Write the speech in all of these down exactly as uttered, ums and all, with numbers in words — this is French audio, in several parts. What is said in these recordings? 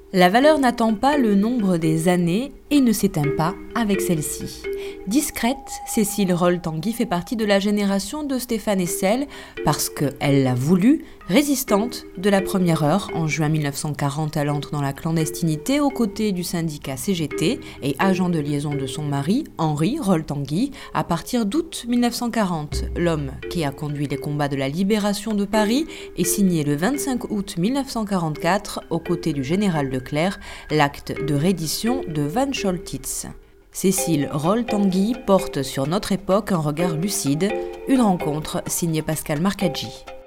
La valeur n'attend pas le nombre des années et ne s'éteint pas avec celle-ci. Discrète, Cécile Roll-Tanguy fait partie de la génération de Stéphane Hessel parce qu'elle l'a voulu, résistante de la première heure. En juin mille neuf cent quarante, elle entre dans la clandestinité aux côtés du syndicat C G T et agent de liaison de son mari, Henri Roll-Tanguy, à partir d'août mille neuf cent quarante. L'homme qui a conduit les combats de la libération de Paris est signé le vingt-cinq août mille neuf cent quarante-quatre aux côtés du général Leclerc, l'acte de reddition de Van Choltitz. Cécile Roll-Tanguy porte sur notre époque un regard lucide, une rencontre signée Pascal Marcaggi.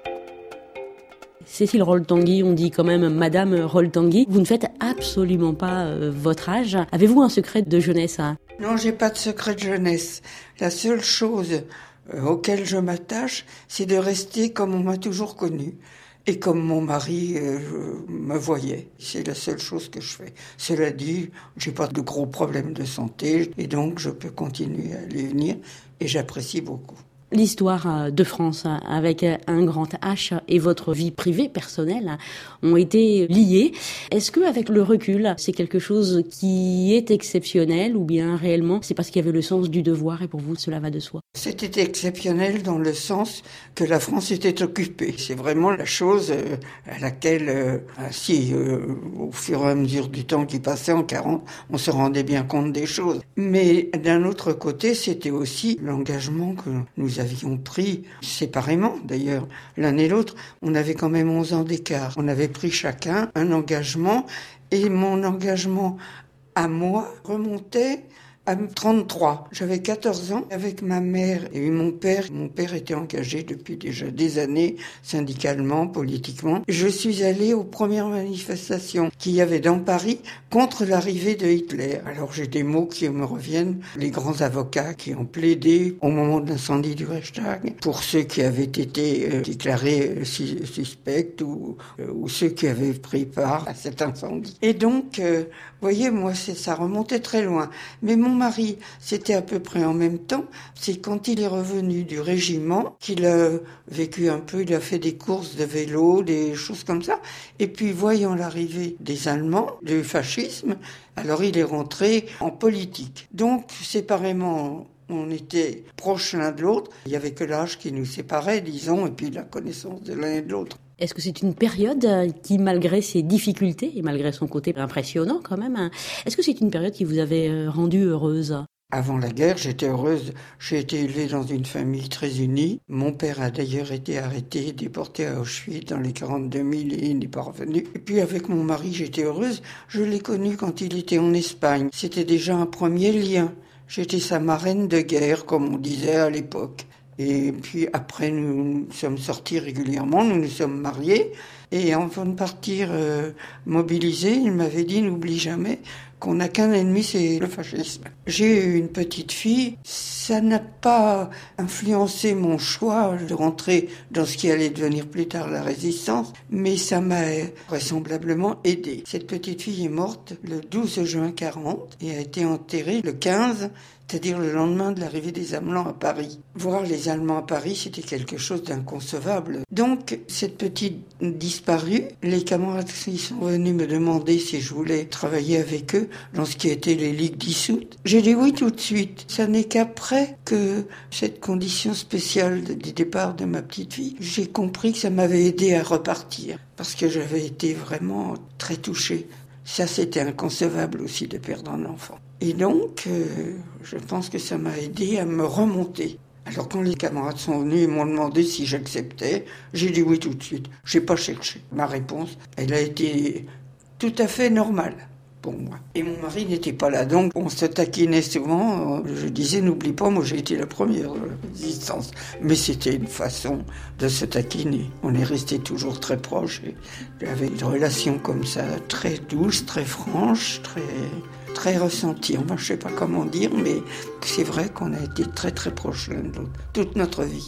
Cécile Roll-Tanguy, on dit quand même Madame Roll-Tanguy. Vous ne faites absolument pas euh, votre âge. Avez-vous un secret de jeunesse hein? Non, j'ai pas de secret de jeunesse. La seule chose euh, auquel je m'attache, c'est de rester comme on m'a toujours connue. Et comme mon mari euh, me voyait, c'est la seule chose que je fais. Cela dit, j'ai pas de gros problèmes de santé et donc je peux continuer à aller venir et j'apprécie beaucoup. L'histoire de France avec un grand H et votre vie privée, personnelle, ont été liées. Est-ce qu'avec le recul, c'est quelque chose qui est exceptionnel ou bien réellement c'est parce qu'il y avait le sens du devoir et pour vous cela va de soi? C'était exceptionnel dans le sens que la France était occupée. C'est vraiment la chose à laquelle, euh, si euh, au fur et à mesure du temps qui passait en quarante, on se rendait bien compte des choses. Mais d'un autre côté, c'était aussi l'engagement que nous avions pris séparément d'ailleurs, l'un et l'autre. On avait quand même onze ans d'écart. On avait pris chacun un engagement et mon engagement à moi remontait à trente-trois. J'avais quatorze ans avec ma mère et mon père. Mon père était engagé depuis déjà des années, syndicalement, politiquement. Je suis allée aux premières manifestations qu'il y avait dans Paris contre l'arrivée de Hitler. Alors j'ai des mots qui me reviennent. Les grands avocats qui ont plaidé au moment de l'incendie du Reichstag pour ceux qui avaient été euh, déclarés euh, suspects ou, euh, ou ceux qui avaient pris part à cet incendie. Et donc, euh, vous voyez, moi, c'est, ça remontait très loin. Mais mon mari, c'était à peu près en même temps. C'est quand il est revenu du régiment qu'il a vécu un peu, il a fait des courses de vélo, des choses comme ça. Et puis, voyant l'arrivée des Allemands, du fascisme, alors il est rentré en politique. Donc, séparément, on était proches l'un de l'autre. Il n'y avait que l'âge qui nous séparait, disons, et puis la connaissance de l'un et de l'autre. Est-ce que c'est une période qui, malgré ses difficultés et malgré son côté impressionnant quand même, est-ce que c'est une période qui vous avait rendue heureuse ? Avant la guerre, j'étais heureuse. J'ai été élevée dans une famille très unie. Mon père a d'ailleurs été arrêté, déporté à Auschwitz dans les quarante-deux mille et il n'est pas revenu. Et puis avec mon mari, j'étais heureuse. Je l'ai connu quand il était en Espagne. C'était déjà un premier lien. J'étais sa marraine de guerre, comme on disait à l'époque. Et puis après, nous nous sommes sortis régulièrement, nous nous sommes mariés. Et avant de partir euh, mobilisés, il m'avait dit, n'oublie jamais qu'on n'a qu'un ennemi, c'est le fascisme. J'ai eu une petite fille, ça n'a pas influencé mon choix de rentrer dans ce qui allait devenir plus tard la résistance, mais ça m'a vraisemblablement aidé. Cette petite fille est morte le douze juin quarante et a été enterrée le quinze, c'est-à-dire le lendemain de l'arrivée des Allemands à Paris. Voir les Allemands à Paris, c'était quelque chose d'inconcevable. Donc, cette petite disparue, les camarades qui sont venus me demander si je voulais travailler avec eux dans ce qui était les ligues dissoutes. J'ai dit oui tout de suite. Ça n'est qu'après que cette condition spéciale du départ de ma petite fille, j'ai compris que ça m'avait aidé à repartir. Parce que j'avais été vraiment très touchée. Ça, c'était inconcevable aussi de perdre un enfant. Et donc, euh, je pense que ça m'a aidé à me remonter. Alors quand les camarades sont venus et m'ont demandé si j'acceptais, j'ai dit oui tout de suite. J'ai pas cherché. Ma réponse, elle a été tout à fait normale pour moi. Et mon mari n'était pas là, donc on se taquinait souvent. Je disais, n'oublie pas, moi j'ai été la première de la résistance. Mais c'était une façon de se taquiner. On est restés toujours très proches. Et avec une relation comme ça, très douce, très franche, très... très ressenti, enfin, je ne sais pas comment dire, mais c'est vrai qu'on a été très très proches l'un de l'autre, toute notre vie.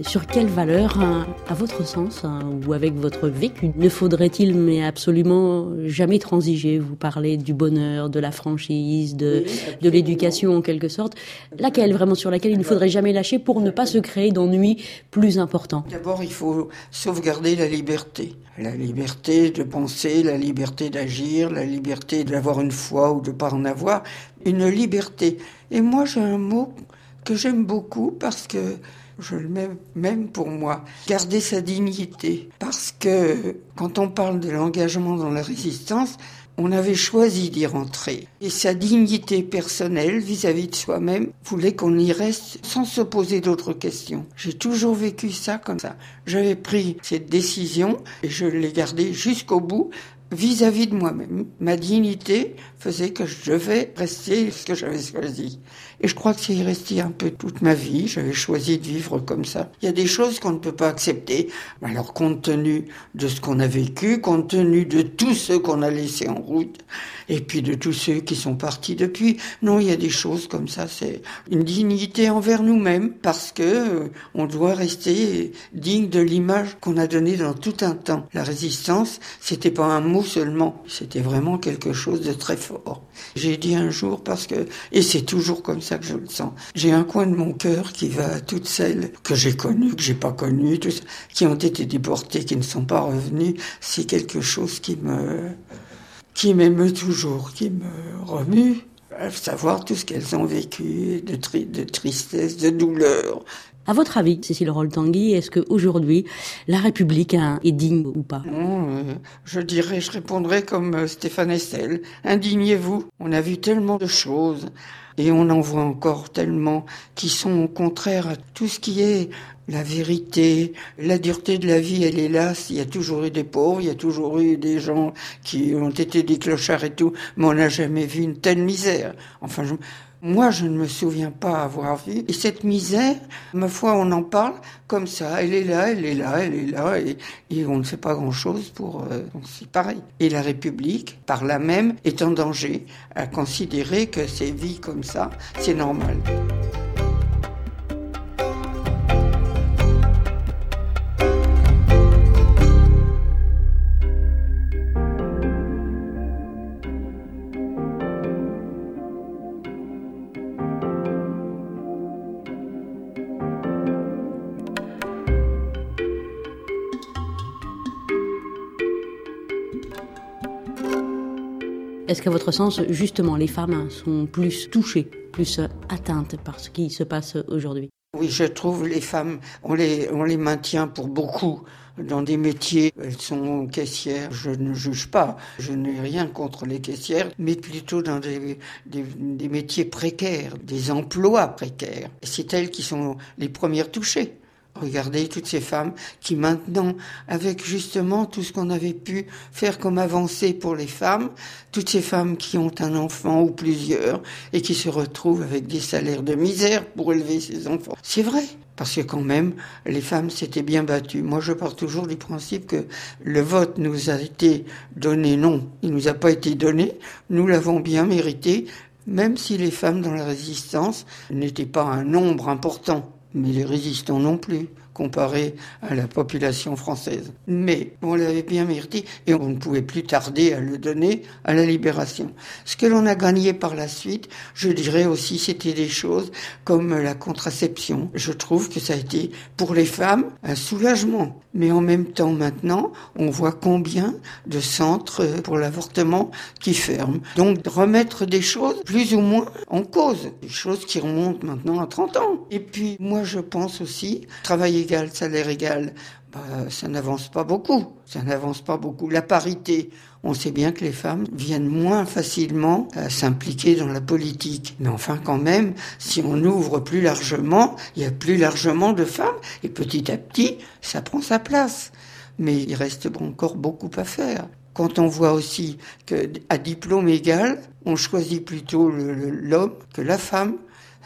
Sur quelles valeurs, à votre sens, ou avec votre vécu, ne faudrait-il mais absolument jamais transiger? Vous parlez du bonheur, de la franchise, de, oui, de l'éducation en quelque sorte. Laquelle, vraiment, sur laquelle il ne faudrait jamais lâcher pour ne pas se créer d'ennuis plus importants? D'abord, il faut sauvegarder la liberté. La liberté de penser, la liberté d'agir, la liberté d'avoir une foi ou de ne pas en avoir. Une liberté. Et moi, j'ai un mot que j'aime beaucoup parce que je le mets même pour moi. Garder sa dignité. Parce que quand on parle de l'engagement dans la résistance, on avait choisi d'y rentrer. Et sa dignité personnelle vis-à-vis de soi-même voulait qu'on y reste sans se poser d'autres questions. J'ai toujours vécu ça comme ça. J'avais pris cette décision et je l'ai gardée jusqu'au bout vis-à-vis de moi-même. Ma dignité faisait que je devais rester ce que j'avais choisi. Et je crois que c'est y resté un peu toute ma vie. J'avais choisi de vivre comme ça. Il y a des choses qu'on ne peut pas accepter. Alors, compte tenu de ce qu'on a vécu, compte tenu de tous ceux qu'on a laissés en route, et puis de tous ceux qui sont partis depuis, non, il y a des choses comme ça. C'est une dignité envers nous-mêmes parce que euh, on doit rester digne de l'image qu'on a donnée dans tout un temps. La résistance, c'était pas un mot seulement. C'était vraiment quelque chose de très fort. J'ai dit un jour parce que, et c'est toujours comme ça que je le sens, j'ai un coin de mon cœur qui va à toutes celles que j'ai connues, que j'ai pas connues, tout ça, qui ont été déportées, qui ne sont pas revenues. C'est quelque chose qui me, qui m'émeut toujours, qui me remue. À savoir tout ce qu'elles ont vécu, de, tri- de tristesse, de douleur. À votre avis, Cécile Roll-Tanguy, est-ce qu'aujourd'hui, la République hein, est digne ou pas? Non, euh, je dirais, je répondrais comme euh, Stéphane Hessel. Indignez-vous. On a vu tellement de choses et on en voit encore tellement qui sont au contraire à tout ce qui est la vérité. La dureté de la vie, elle est là. Il y a toujours eu des pauvres, il y a toujours eu des gens qui ont été des clochards et tout, mais on n'a jamais vu une telle misère. Enfin, je... Moi, je ne me souviens pas avoir vu. Et cette misère, ma foi, on en parle comme ça. Elle est là, elle est là, elle est là. Et, et on ne fait pas grand-chose pour... Euh, c'est pareil. Et la République, par là même, est en danger à considérer que ces vies comme ça, c'est normal. Est-ce qu'à votre sens, justement, les femmes sont plus touchées, plus atteintes par ce qui se passe aujourd'hui? Oui, je trouve les femmes, on les, on les maintient pour beaucoup dans des métiers. Elles sont caissières, je ne juge pas, je n'ai rien contre les caissières, mais plutôt dans des, des, des métiers précaires, des emplois précaires. Et c'est elles qui sont les premières touchées. Regardez toutes ces femmes qui maintenant, avec justement tout ce qu'on avait pu faire comme avancée pour les femmes, toutes ces femmes qui ont un enfant ou plusieurs et qui se retrouvent avec des salaires de misère pour élever ces enfants. C'est vrai, parce que quand même, les femmes s'étaient bien battues. Moi, je pars toujours du principe que le vote nous a été donné, non, il nous a pas été donné, nous l'avons bien mérité, même si les femmes dans la résistance n'étaient pas un nombre important. Mais les résistants non plus, comparé à la population française. Mais on l'avait bien mérité et on ne pouvait plus tarder à le donner à la libération. Ce que l'on a gagné par la suite, je dirais aussi, c'était des choses comme la contraception. Je trouve que ça a été pour les femmes un soulagement. Mais en même temps, maintenant, on voit combien de centres pour l'avortement qui ferment. Donc, remettre des choses plus ou moins en cause. Des choses qui remontent maintenant à trente ans. Et puis, moi, je pense aussi, travail égal, salaire égal, bah, ça n'avance pas beaucoup. Ça n'avance pas beaucoup. La parité, on sait bien que les femmes viennent moins facilement à s'impliquer dans la politique. Mais enfin, quand même, si on ouvre plus largement, il y a plus largement de femmes. Et petit à petit, ça prend sa place. Mais il reste encore beaucoup à faire. Quand on voit aussi qu'à diplôme égal, on choisit plutôt le, le, l'homme que la femme,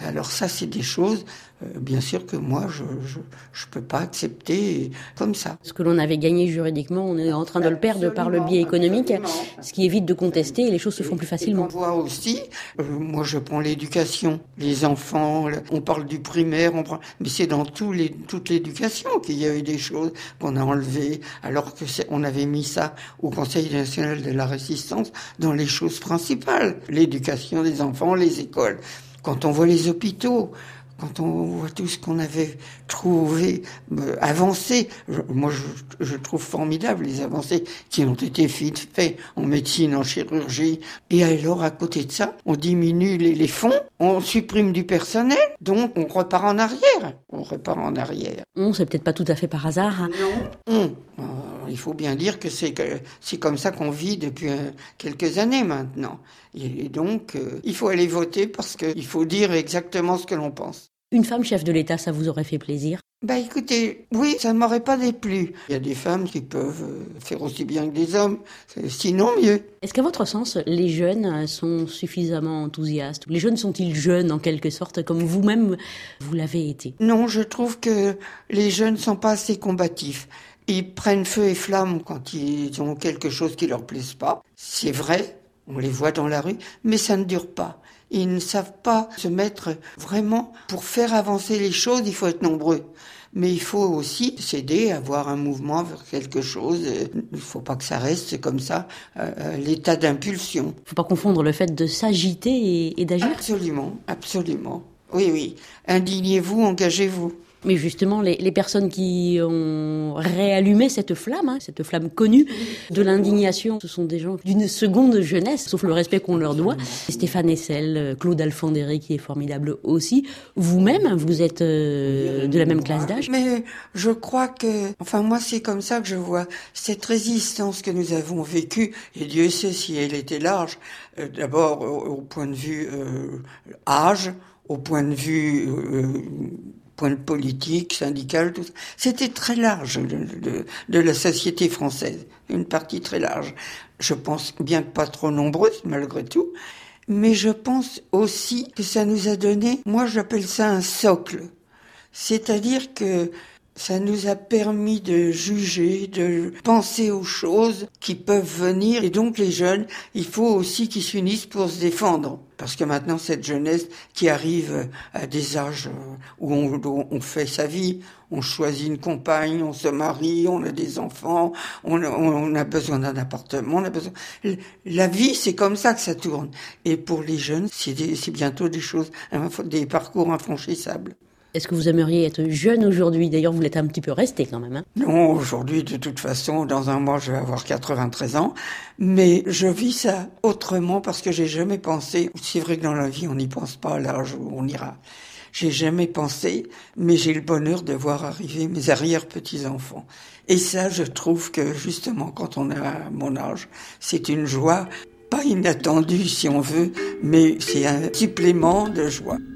Alors ça, c'est des choses, euh, bien sûr, que moi, je je, je peux pas accepter comme ça. Ce que l'on avait gagné juridiquement, on est en train de le perdre Absolument, par le biais économique, absolument. ce qui évite de contester et les choses se font plus facilement. Et on voit aussi, euh, moi je prends l'éducation, les enfants, le, on parle du primaire, on prend, mais c'est dans tous les, toute l'éducation qu'il y a eu des choses qu'on a enlevées, alors que c'est, on avait mis ça au Conseil national de la résistance dans les choses principales. L'éducation des enfants, les écoles. Quand on voit les hôpitaux, quand on voit tout ce qu'on avait trouvé, euh, avancé, je, moi je, je trouve formidable les avancées qui ont été faites en médecine, en chirurgie. Et alors à côté de ça, on diminue les, les fonds, on supprime du personnel, donc on repart en arrière. On repart en arrière. On, c'est peut-être pas tout à fait par hasard. Hein. Non. On. Euh, il faut bien dire que c'est, que c'est comme ça qu'on vit depuis euh, quelques années maintenant. Et, et donc, euh, il faut aller voter parce qu'il faut dire exactement ce que l'on pense. Une femme chef de l'État, ça vous aurait fait plaisir? Bah écoutez, oui, ça ne m'aurait pas déplu. Il y a des femmes qui peuvent faire aussi bien que des hommes, sinon mieux. Est-ce qu'à votre sens, les jeunes sont suffisamment enthousiastes? Les jeunes sont-ils jeunes en quelque sorte, comme vous-même vous l'avez été? Non, je trouve que les jeunes ne sont pas assez combatifs. Ils prennent feu et flamme quand ils ont quelque chose qui leur plaise pas. C'est vrai, on les voit dans la rue, mais ça ne dure pas. Ils ne savent pas se mettre vraiment pour faire avancer les choses, il faut être nombreux. Mais il faut aussi s'aider, avoir un mouvement vers quelque chose. Il ne faut pas que ça reste comme ça, euh, l'état d'impulsion. Il ne faut pas confondre le fait de s'agiter et, et d'agir. Absolument, absolument. Oui, oui. Indignez-vous, engagez-vous. Mais justement, les, les personnes qui ont réallumé cette flamme, hein, cette flamme connue de l'indignation, ce sont des gens d'une seconde jeunesse, sauf le respect qu'on leur doit. Stéphane Hessel, Claude Alfandéré, qui est formidable aussi. Vous-même, vous êtes euh, de la même classe d'âge. Mais je crois que, enfin moi c'est comme ça que je vois cette résistance que nous avons vécue, et Dieu sait si elle était large, euh, d'abord au, au point de vue euh, âge, au point de vue... Euh, point de politique, syndical, tout ça. C'était très large de, de, de la société française, une partie très large. Je pense bien que pas trop nombreuse, malgré tout, mais je pense aussi que ça nous a donné, moi j'appelle ça un socle, c'est-à-dire que ça nous a permis de juger, de penser aux choses qui peuvent venir. Et donc les jeunes, il faut aussi qu'ils s'unissent pour se défendre. Parce que maintenant, cette jeunesse qui arrive à des âges où on, où on fait sa vie, on choisit une compagne, on se marie, on a des enfants, on, on a besoin d'un appartement, on a besoin... La vie, c'est comme ça que ça tourne. Et pour les jeunes, c'est, des, c'est bientôt des choses, des parcours infranchissables. Est-ce que vous aimeriez être jeune aujourd'hui? D'ailleurs, vous l'êtes un petit peu resté quand même. Hein. Non, aujourd'hui, de toute façon, dans un mois, je vais avoir quatre-vingt-treize ans. Mais je vis ça autrement parce que j'ai jamais pensé... C'est vrai que dans la vie, on n'y pense pas à l'âge où on ira. J'ai jamais pensé, mais j'ai le bonheur de voir arriver mes arrière-petits-enfants. Et ça, je trouve que justement, quand on a mon âge, c'est une joie, pas inattendue si on veut, mais c'est un supplément de joie.